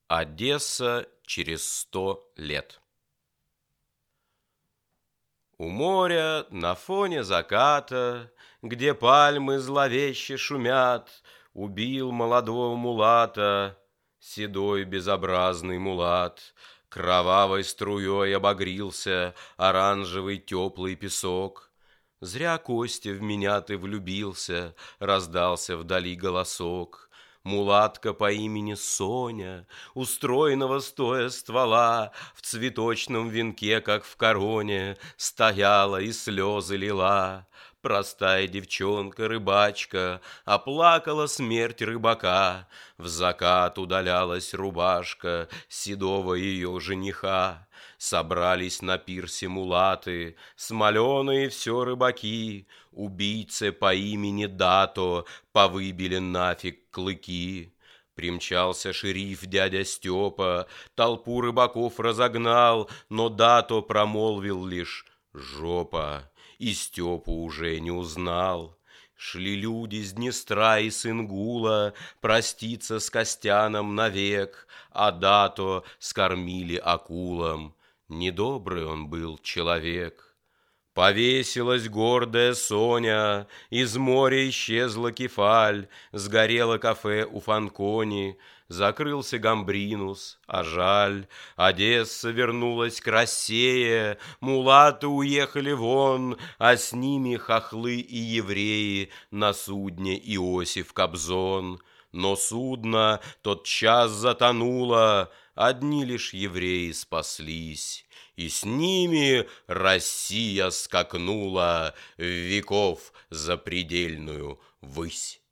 Одесса через 100 лет. У моря на фоне заката, где пальмы зловеще шумят, убил молодого мулата седой безобразный мулат. Кровавой струей обогрился оранжевый теплый песок. Зря, Костя, в меня ты влюбился, раздался вдали голосок. Мулатка по имени Соня, устроенного стоя ствола, в цветочном венке, как в короне, стояла и слезы лила. Простая девчонка-рыбачка оплакала смерть рыбака. В закат удалялась рубашка седого ее жениха. Собрались на пирсе мулаты, смоленые все рыбаки. Убийце по имени Дато повыбили нафиг клыки. Примчался шериф дядя Степа, толпу рыбаков разогнал, но Дато промолвил лишь «жопа», и Степу уже не узнал. Шли люди с Днестра и с Ингула проститься с Костяном навек, а Дато скормили акулам. Недобрый он был человек. Повесилась гордая Соня, из моря исчезла Кефаль, сгорело кафе у Фанкони, закрылся Гамбринус, а жаль, Одесса вернулась к России, мулаты уехали вон, а с ними хохлы и евреи на судне Иосиф Кобзон. Но судно тотчас затонуло, одни лишь евреи спаслись, и с ними Россия скакнула в веков запредельную высь.